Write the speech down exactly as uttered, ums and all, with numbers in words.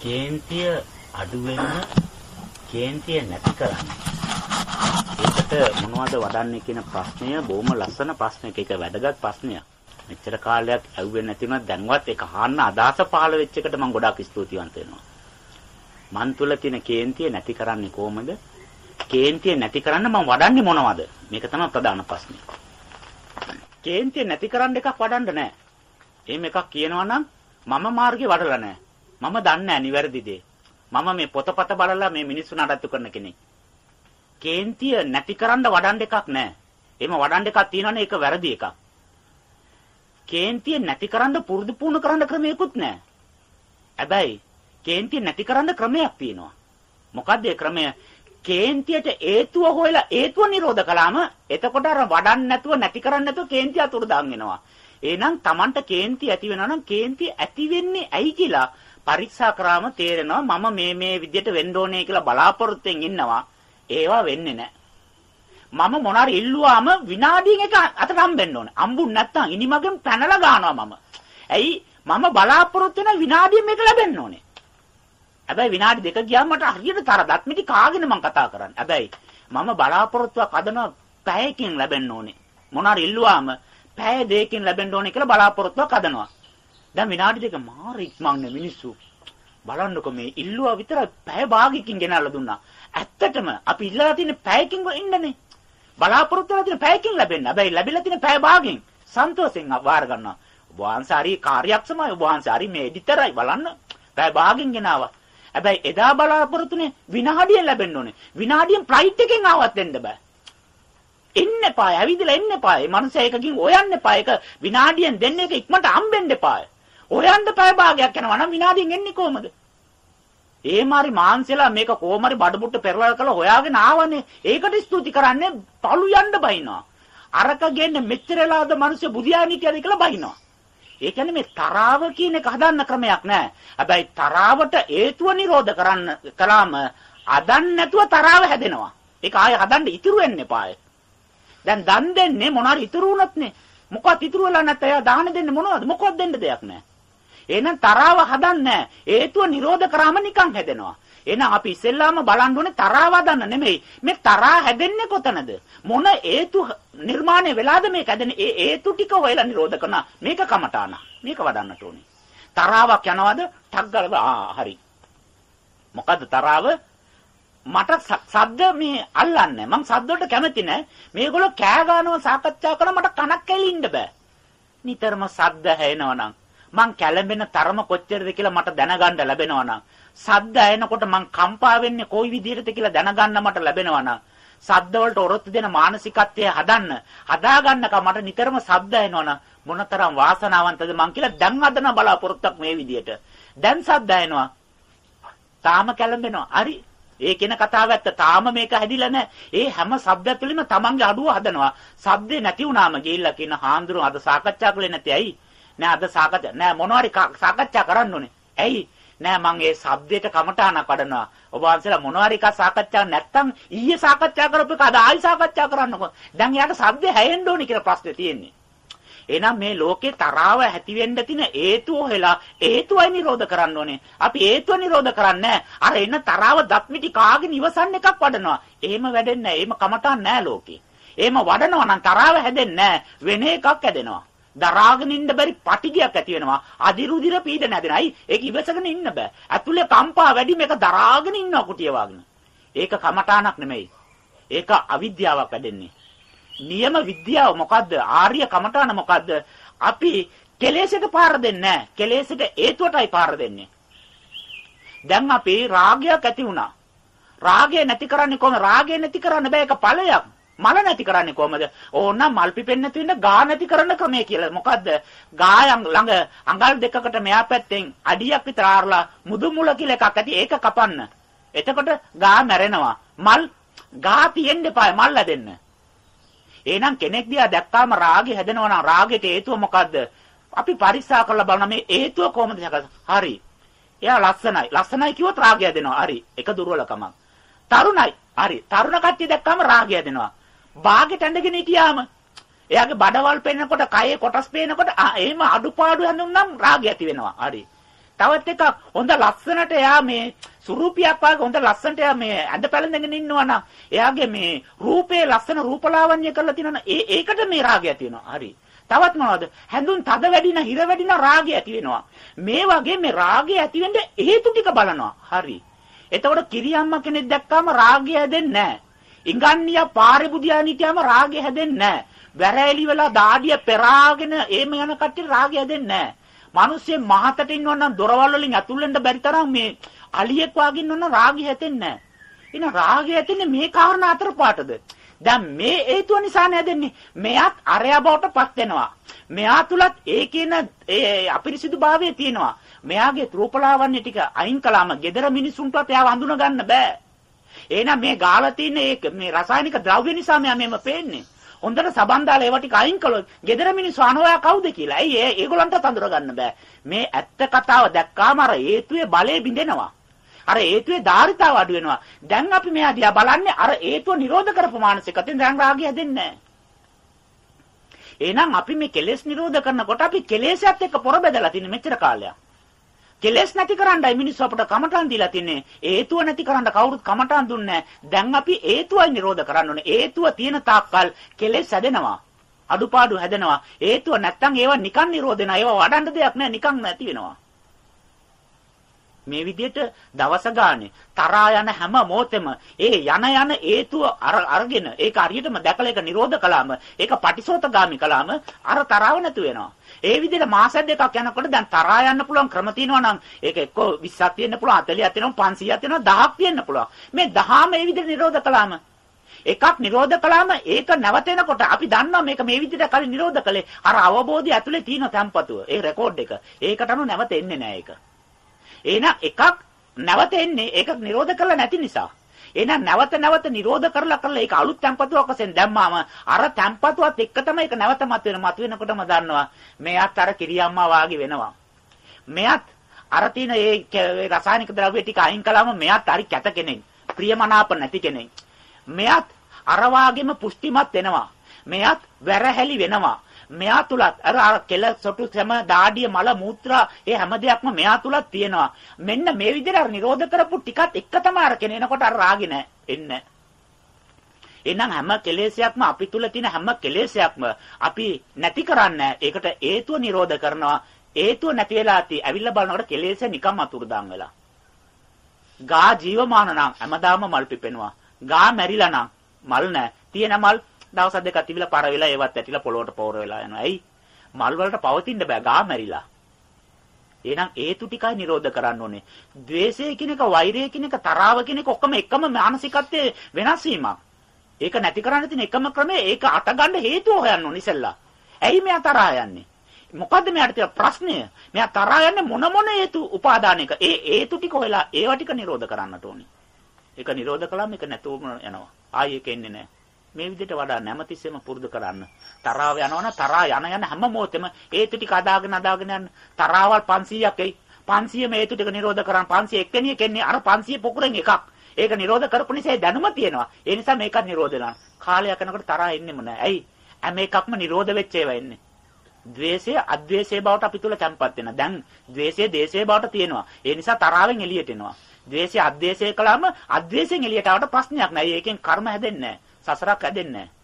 කේන්තිය අඩු වෙන්න කේන්තිය නැති කරන්න. ඒකට මොනවද වඩන්නේ කියන ප්‍රශ්නය බොහොම ලස්සන ප්‍රශ්නයක්. ඒක වැදගත් ප්‍රශ්නයක්. මෙච්චර කාලයක් ඇහුවේ නැති වුණා දැන්වත් ඒක අහන්න අදහස පහළ වෙච්ච එකට මම ගොඩාක් ස්තුතිවන්ත වෙනවා. මන් තුල තියෙන කේන්තිය නැති කරන්නේ කොහොමද? කේන්තිය නැති කරන්න මම වඩන්නේ මොනවද? මේක තමයි ප්‍රධාන ප්‍රශ්නේ. කේන්තිය නැති කරන්න එකක් වඩන්න නැහැ. එහෙම එකක් කියනවා නම් මම මාර්ගේ වඩලා නැහැ. මම දන්නේ නැහැ නිවැරදි දේ. මම මේ පොතපත බලලා මේ මිනිස්සු නඩත්තු කරන කෙනෙක්. කේන්තිය නැති කරන්න වඩන්න එකක් නැහැ. එහෙම වඩන්න එකක් තියෙනවනේ ඒක වැරදි එකක්. කේන්තිය නැති කරන්න පුරුදු පුහුණු කරන්න ක්‍රමයක්වත් නැහැ. හැබැයි කේන්තිය නැති කරන්න ක්‍රමයක් තියෙනවා. මොකද්ද ඒ ක්‍රමය? කේන්තියට හේතුව හොයලා හේතුව නිරෝධ කළාම එතකොට අර වඩන්න නැතුව නැති කරන්න නැතුව කේන්තිය අතුරුදාන් වෙනවා. එහෙනම් Tamanට කේන්තිය ඇති වෙනවා නම් කේන්තිය ඇති වෙන්නේ ඇයි කියලා පරීක්ෂා කරාම තේරෙනවා මම මේ මේ විදියට වෙන්න ඕනේ කියලා බලාපොරොත්තුෙන් ඉන්නවා. ඒවා වෙන්නේ නැහැ. මම මොනාරි ඉල්ලුවාම විනාඩියෙන් එක අතට හම්බෙන්න ඕනේ. හම්බුන් නැත්තම් ඉනිමගෙන් පැනලා ගන්නවා මම. ඇයි? මම බලාපොරොත්තු වෙන විනාඩියෙන් මේක ලැබෙන්න ඕනේ. හැබැයි විනාඩි දෙක ගියාම මට හරියට තරදත් මිටි කාගෙන මම කතා කරන්නේ. හැබැයි මම බලාපොරොත්තුවක් හදන පැයකින් ලැබෙන්න ඕනේ. මොනාරි ඉල්ලුවාම පැය දෙකකින් ලැබෙන්න ඕනේ කියලා බලාපොරොත්තුවක් හදනවා. දැන් විනාඩි දෙක මාර ඉක්මන්නේ මිනිස්සු. බලන්නකො මේ ඉල්ලුවා විතර පැය භාගයකින් ගෙනල්ලා දුන්නා. ඇත්තටම අපි ඉල්ලලා තියෙන පැයකින් ඉන්නනේ. බලාපොරොත්තු වෙලා තියෙන පැයකින් ලැබෙන්න. හැබැයි ලැබිලා තියෙන පැය භාගයෙන් සන්තෝෂෙන් වාර ගන්නවා. ඔබ වහන්සේ හරි කාර්යක්ෂමයි. ඔබ වහන්සේ හරි මේ එඩිටරයි බලන්න. පැය භාගයෙන් ගෙනාවා. හැබැයි එදා බලාපොරොත්තුනේ විනාඩියෙන් ලැබෙන්න ඕනේ. විනාඩියෙන් ෆ්ලයිට් එකෙන් ආවත් දෙන්න බෑ. එන්න එපා. ඇවිදලා එන්න එපා. මේ මනුස්සයා එකකින් හොයන්න එපා. ඒක විනාඩියෙන් දෙන්න එක ඉක්මනට හම්බෙන්න එපා. හොයන්න පැය භාගයක් යනවා නම් විනාඩියෙන් එන්නේ කොහමද? ඒ මාරි මාන්සෙලා මේක කොහොමරි බඩමුට්ට පෙරවල් කරලා හොයාගෙන ආවනේ. ඒකට ස්තුති කරන්නේ පළු යන්න බයිනවා. අරක ගෙන්න මෙච්චරලාද මිනිස්සු බුදියානි කියලාද කියලා බයිනවා. ඒ කියන්නේ මේ තරාව කියන එක හදන්න ක්‍රමයක් නෑ. හැබැයි තරාවට හේතුව නිරෝධ කරන්න කළාම අදන් නැතුව තරාව හැදෙනවා. ඒක ආයෙ හදන්න ඉතුරු වෙන්න එපායි. දැන් දන් දෙන්නේ මොනාරි ඉතුරු වුණොත්නේ. මොකක්ද ඉතුරු වෙලා නැත්නම් එයා දාන දෙන්නේ මොනවද? මොකක්ද දෙන්න දෙයක් නෑ. එහෙනම් තරාව හදන්නේ හේතුව නිරෝධ කරාම නිකන් හැදෙනවා. එහෙනම් අපි ඉස්සෙල්ලාම බලන්න ඕනේ තරාව හදන්න නෙමෙයි. මේ තරහා හැදෙන්නේ කොතනද? මොන හේතු නිර්මාණය වෙලාද මේක හැදෙන්නේ? ඒ හේතු ටික හොයලා නිරෝධ කරන මේක කමඨාන. මේක වඩන්නට ඕනේ. තරාවක් යනවාද? ටක් ගාලා ආ හරි. මොකද්ද තරාව? මට සද්ද මේ අල්ලන්නේ. මං සද්ද වලට කැමති නෑ. මේගොල්ලෝ කෑ ගන්නවා සාකච්ඡා කරන මට කනක් ඇලින්න බෑ. නිතරම සද්ද ඇහෙනවනම් මං කැළඹෙන තරම කොච්චරද කියලා මට දැනගන්න ලැබෙනවා නම් සද්ද ඇහෙනකොට මං කම්පා වෙන්නේ කොයි විදිහටද කියලා දැනගන්න මට ලැබෙනවා නම් සද්ද වලට ඔරොත්තු දෙන මානසිකත්වය හදන්න හදාගන්නකම් මට නිතරම සද්ද ඇහෙනවා නම් මොනතරම් වාසනාවන්තද මං කියලා දැන් හදන බලාපොරොත්තුක් මේ විදිහට දැන් සද්ද ඇහෙනවා තාම කැළඹෙනවා හරි ඒ කියන කතාව ඇත්ත තාම මේක හැදිලා නැහැ ඒ හැම શબ્දයක් තුළින්ම තමන්ගේ අඩුව හදනවා શબ્දේ නැති වුණාම ගිහිල්ලා කියන හාඳුරු අද සාකච්ඡා කළේ නැති ඇයි නෑ අද සාකච්ඡා නෑ මොනවාරි සාකච්ඡා කරන්න ඕනේ. ඇයි? නෑ මං ඒ શબ્දයට කමටාන කඩනවා. ඔබ වහන්සේලා මොනවාරි එකක් සාකච්ඡා නැත්තම් ඊයේ සාකච්ඡා කරපු එක අද ආයි සාකච්ඡා කරන්නකො. දැන් යාට શબ્ද හැයෙන්න ඕනේ කියලා ප්‍රශ්නේ තියෙන්නේ. එහෙනම් මේ ලෝකේ තරාව ඇති වෙන්න තියෙන හේතුව හොයලා හේතුවයි නිරෝධ කරන්න ඕනේ. අපි හේතුව නිරෝධ කරන්නේ අර එන තරාව දත්මිටි කාගෙන ඉවසන්න එකක් වඩනවා. එහෙම වැඩෙන්නේ නෑ. එහෙම කමටාන් නෑ ලෝකේ. එහෙම වඩනවා නම් තරාව හැදෙන්නේ නෑ. වෙන එකක් හැදෙනවා. දරාගෙන ඉන්න බැරි පටිගයක් ඇති වෙනවා. අදිරුදිර පීඩන හැදෙනයි. ඒක ඉවසගෙන ඉන්න බෑ. ඇතුලේ කම්පා වැඩි මේක දරාගෙන ඉන්නවා කුටිය වගේ. ඒක කමඨාණක් නෙමෙයි. ඒක අවිද්‍යාවක් වැඩෙන්නේ. නියම විද්‍යාව මොකද්ද? ආර්ය කමඨාණ මොකද්ද? අපි කෙලෙසට පාර දෙන්නේ නැහැ. කෙලෙසට හේතුවටයි පාර දෙන්නේ. දැන් අපි රාගයක් ඇති වුණා. රාගය නැති කරන්නේ කොහොමද? රාගය නැති කරන්න බෑ ඒක ඵලයක්. මල නැති කරන්නේ කොහමද? ඕනනම් මල් පිපෙන්නේ නැති වෙන්න ගා නැති කරන ක්‍රමය කියලා. මොකද්ද? ගායන් ළඟ අඟල් දෙකකට මෙහා පැත්තෙන් අඩියක් විතර ආරලා මුදු මුල කියලා එකක් ඇති. ඒක කපන්න. එතකොට ගා මැරෙනවා. මල් ගා තියෙන්න එපා මල් හැදෙන්න. එහෙනම් කෙනෙක් දිහා දැක්කාම රාගය හැදෙනවා නම් රාගයට හේතුව මොකද්ද? අපි පරික්ෂා කරලා බලන මේ හේතුව කොහොමද හරි. එයා ලස්සනයි. ලස්සනයි කිව්වොත් රාගය හැදෙනවා. හරි. ඒක දුර්වලකමක්. තරුණයි. හරි. තරුණ කට්ටිය දැක්කාම රාගය හැදෙනවා. බාගෙට ඇඳගෙන හිටියාම එයාගේ බඩවල් පෙන්නකොට කයේ කොටස් පේනකොට එහෙම අඩුපාඩු හැඳුන්නම් රාගය ඇති වෙනවා. හරි. තවත් එකක් හොඳ ලස්සනට එයා මේ සුරූපියක් වගේ හොඳ ලස්සනට එයා මේ ඇඳ පැළඳගෙන ඉන්නවා නම් එයාගේ මේ රූපේ ලස්සන රූපලාවන්‍ය කරලා තියෙනවා ඒ ඒකට මේ රාගය ඇති වෙනවා. හරි. තවත් මොනවද? හැඳුන් තද වැඩින, හිර වැඩින රාගය ඇති වෙනවා. මේ වගේ මේ රාගය ඇති වෙන්න හේතු ටික බලනවා. හරි. එතකොට කිරියම්ම කෙනෙක් දැක්කම රාගය හැදෙන්නේ නැහැ. ඉංගන්නියා පාරේ බුදියාගෙන හිටියාම රාගය හැදෙන්නේ නැහැ. වැරෑලි වෙලා දාඩිය පෙරාගෙන එහෙම යන කට්ටිය රාගය හැදෙන්නේ නැහැ. මිනිස්සේ මහතට ඉන්නව නම් දොරවල් වලින් ඇතුල් වෙන්න බැරි තරම් මේ අලියෙක් වාගේ ඉන්නව නම් රාගය හැදෙන්නේ නැහැ. එහෙනම් රාගය හැදෙන්නේ මේ කාරණා අතර පාටද? දැන් මේ හේතුව නිසා නේදන්නේ. මෙයාත් අරයා බවට පත් වෙනවා. මෙයා තුලත් ඒකේන ඒ අපිරිසිදු භාවය තියෙනවා. මෙයාගේ රූපලාවන්‍ය ටික අයින් කළාම gedara මිනිසුන්ටවත් එයාව හඳුන ගන්න බෑ. එහෙනම් මේ ගාලා තියෙන මේ මේ රසායනික ද්‍රව්‍ය නිසා මෙයා මෙහෙම පේන්නේ. හොඳට සබන් දාලා ඒවා ටික අයින් කළොත් gedara මිනිස්සු අනෝයා කවුද කියලා. ඇයි ඒ ඒගොල්ලන්ට අඳුර ගන්න බෑ. මේ ඇත්ත කතාව දැක්කාම අර හේතුවේ බලය බිඳෙනවා. අර හේතුවේ ධාරිතාව අඩු වෙනවා. දැන් අපි මෙයා දිහා බලන්නේ අර හේතුව නිරෝධ කරපු මානසිකයෙන් දැන් රාගය හැදෙන්නේ නැහැ. එහෙනම් අපි මේ කෙලෙස් නිරෝධ කරනකොට අපි කෙලෙසත් එක්ක පොර බෙදලා තින්නේ මෙච්චර කාලයක්. කෙලෙස් නැති කරන්නයි මිනිස්සු අපට කමටහන් දීලා තින්නේ. හේතුව නැති කරන්න කවුරුත් කමටහන් දුන්නේ නැහැ. දැන් අපි හේතුවයි නිරෝධ කරන්න ඕනේ. හේතුව තියෙන තාක්කල් කෙලෙස් හැදෙනවා. අඩුපාඩු හැදෙනවා. හේතුව නැත්තම් ඒවා නිකන් නිරෝධ වෙනවා. ඒවා වඩන්න දෙයක් නැහැ. නිකන් නැති වෙනවා. මේ විදිහට දවස ගානේ තරහා යන හැම මොහොතෙම ඒ යන යන හේතුව අරගෙන ඒක හරියටම දැකලා ඒක නිරෝධ කළාම ඒක පටිසෝතගාමි කළාම අර තරහව නැතු වෙනවා. ඒ විදිහට මාස දෙකක් යනකොට දැන් තරහා යන්න පුළුවන් ක්‍රම තියෙනවා නම් ඒක එක්ක විස්සක් තියෙන්න පුළුවන්, හතළිහක් තියෙනවා, පන්සීයක් තියෙනවා, දහයක් තියෙන්න පුළුවන්. මේ දහම මේ විදිහට නිරෝධ කළාම එකක් නිරෝධ කළාම ඒක නැවතෙනකොට අපි දන්නවා මේක මේ විදිහට කලින් නිරෝධ කළේ අර අවබෝධය ඇතුලේ තියෙන තැම්පතුව. ඒ රෙකෝඩ් එක. ඒකට අනුව නැවත එන්නේ නැහැ ඒක. එහෙනම් එකක් නැවත එන්නේ ඒක නිරෝධ කරලා නැති නිසා. එහෙනම් නැවත නැවත නිරෝධ කරලා කරලා ඒක අලුත් තැම්පතුවක් වශයෙන් දැම්මාම අර තැම්පතුවත් එක්ක තමයි ඒක නැවත මත වෙන මත වෙනකොටම දන්නවා මෙයාත් අර කිරියම්මා වාගේ වෙනවා. මෙයාත් අර තියෙන ඒ රසායනික ද්‍රව්‍ය ටික අයින් කළාම මෙයාත් හරි කැත කෙනෙක්. ප්‍රියමනාප නැති කෙනෙක්. මෙයාත් අර වාගේම පුෂ්ටිමත් වෙනවා. මෙයාත් වැරහැලි වෙනවා. මෙයා තුලත් අර අර කෙල සොටු සම දාඩිය මල මූත්‍රා ඒ හැම දෙයක්ම මෙයා තුලත් තියෙනවා. මෙන්න මේ විදිහට අර නිරෝධ කරපු ටිකත් එක තමයි අර කෙනේනකොට අර රාගේ නැහැ එන්නේ. එහෙනම් හැම කෙලෙසයක්ම අපි තුල තියෙන හැම කෙලෙසයක්ම අපි නැති කරන්නේ. ඒකට හේතුව නිරෝධ කරනවා. හේතුව නැති වෙලා ඇති. ඇවිල්ලා බලනකොට කෙලෙස නිකම් අතුරුදාන් වෙලා. ගා ජීවමාන නම් හැමදාම මල් පිපෙනවා. ගා මැරිලා නම් මල් නැහැ. තියෙන මල් දවස් දෙකක් තිබිලා පර වෙලා ඒවත් ඇටිලා පොළොවට පෝර වෙලා යනවා. ඇයි? මල් වලට පවතින්න බෑ. ගා මැරිලා. එහෙනම් හේතු ටිකයි නිරෝධ කරන්න ඕනේ. ද්වේෂය කියන එක, වෛරය කියන එක, තරාව කියන එක ඔක්කොම එකම මානසිකත්වයේ වෙනස් වීමක්. ඒක නැති කරන්න තියෙන එකම ක්‍රමය ඒක අටගන්න හේතුව හොයන්න ඕනේ ඉස්සෙල්ලා. ඇයි මෙයා තරහා යන්නේ? මොකද්ද මෙයාට තියෙන ප්‍රශ්නය? මෙයා තරහා යන්නේ මොන මොන හේතු උපාදානයක? ඒ හේතු ටික හොයලා ඒවා ටික නිරෝධ කරන්නට ඕනේ. ඒක නිරෝධ කළාම ඒක නැතුවම යනවා. ආයෙ ඒක එන්නේ නැහැ. මේ විදිහට වඩා නැමතිස්සෙම පුරුදු කරන්න. තරාව යනවනම් තරහා යන යන හැම මොහොතෙම හේතු ටික අදාගෙන අදාගෙන යන්න. තරාවල් පන්සීයක් එයි. පන්සීයම හේතු ටික නිරෝධ කරන් පන්සීය එක්කෙනිය කෙන්නේ අර පන්සීය පොකුරෙන් එකක්. ඒක නිරෝධ කරපු නිසා දැනුම තියෙනවා. ඒ නිසා මේකත් නිරෝධ වෙනවා. කාලයක් යනකොට තරහා එන්නෙම නැහැ. ඇයි? හැම එකක්ම නිරෝධ වෙච්ච ඒවා එන්නේ. ද්වේෂය අද්වේෂය බවට අපි තුල තැම්පත් වෙනවා. දැන් ද්වේෂය දේශය බවට තියෙනවා. ඒ නිසා තරාවෙන් එළියට එනවා. ද්වේෂය අද්වේෂය කළාම අද්වේෂයෙන් එළියට ආවට ප්‍රශ්නයක් නැහැ. ඒකෙන් කර්ම හැදෙන්නේ නැහැ. සසරක් හැදෙන්නේ නැහැ.